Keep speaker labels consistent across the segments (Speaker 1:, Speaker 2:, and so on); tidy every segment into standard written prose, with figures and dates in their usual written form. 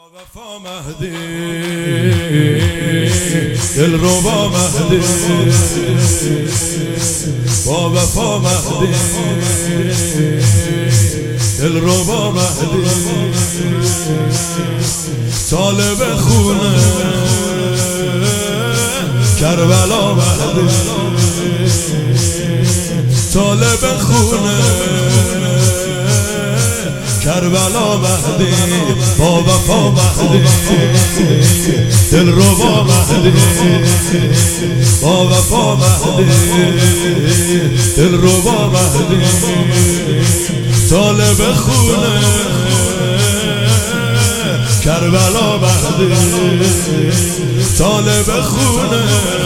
Speaker 1: وفا مهدی دلربا مهدی با وفا مهدی دلربا مهدی طالب خونه کربلا مهدی طالب خونه کربلا مهدی با وفا مهدی دلربا مهدی با وفا مهدی دلربا مهدی طالب خونه کربلا مهدی طالب خونه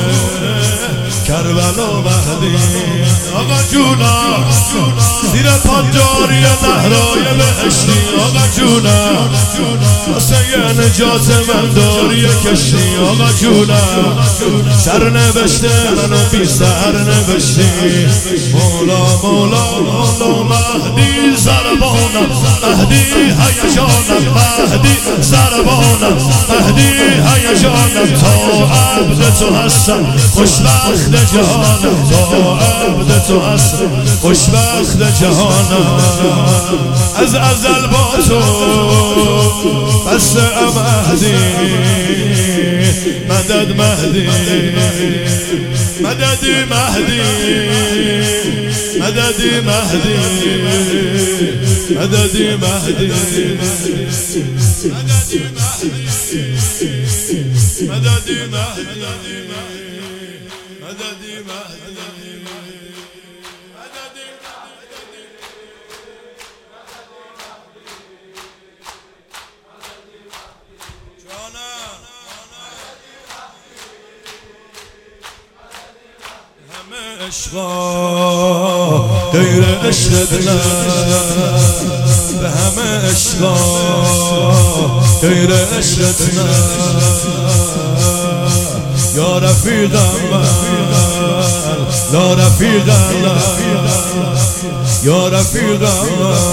Speaker 1: کربلا مهدی آقا جونم زیر پاداری نهرای بهشتی آقا جونم واسه نجات من داری کشتی آقا جونم سر نوشته منو بی سر نوشتی مولا مولا مولا مهدی زربانم مهدی هیجانم مهدی زربانم مهدی هیجانم تا عبد تو هستم خوشبخت جهانم تا عبد تو هستم خوشبخت جهانم از ازل با تو بس مهدی مدد مهدی مدد مهدی مدد مهدی مدد مهدی مدد مهدی همه عشقا غیر عشقت نه به همه عشقا غیر عشقت نه یا رفیقم من لا رفیقم یا رفیقم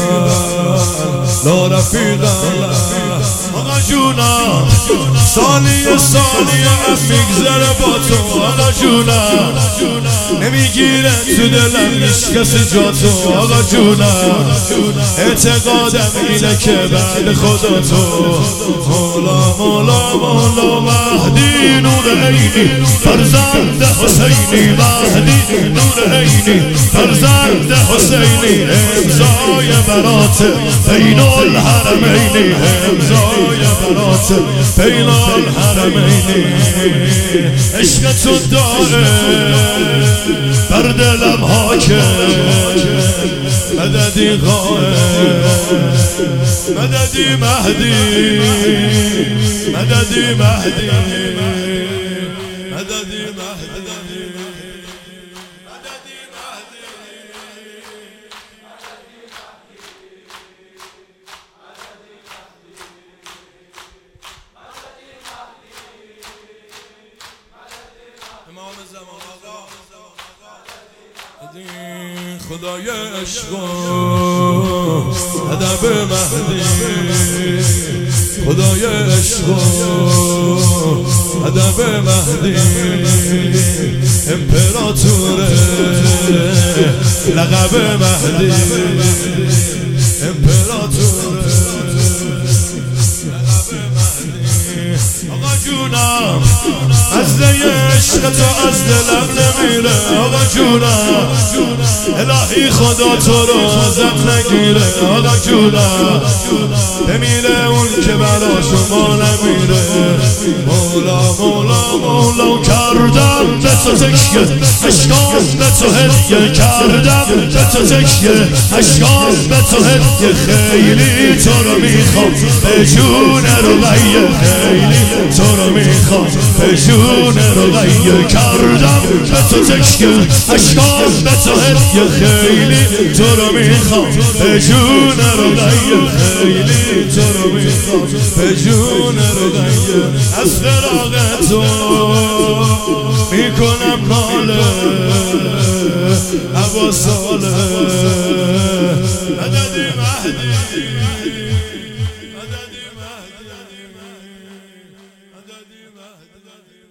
Speaker 1: لا رفیقم آقا جونم ثانیه میگذره با تو آقا جونم نمیگیره تو دلم هیچ کسی جا تو آقا جونم اعتقادم اینه که بعد خدا تو مولا مولا مولا مهدی نور عینی فرزند حسینی مهدی نور عینی فرزند حسینی امضای برات بین الحرمین امضای برات بین الحرمین عشق تو داره بر دلم حاکم مددی قائم مددی مهدی مددی مهدی مددی مهدی امام زمان آقا خدای عشق ادب مهدی خدای عشق ادب مهدی امپراتور لقب مهدی امپراتور آقا جونم از عشق تو از دلم نمیره آقا جونم الهی خدا تو رو ازت نگیره آقا جونم بمیره اون که برا شما نمیره مولا مولا مولا کردم به تو تکیه اشکام به تو هدیه کردم به تو تکیه اشکام به تو هدیه خیلی تو رو میخوام به جون رقیه خیلی تو رو میخوام به جون رقیه کردم به تو تکیه اشکام به تو هدیه خیلی تو رو میخوام به جون رقیه خیلی تو رو میخوام به جون رقیه از فراق تو میکنم ناله هوا ساله مددی مهدی مددی مهدی نیمت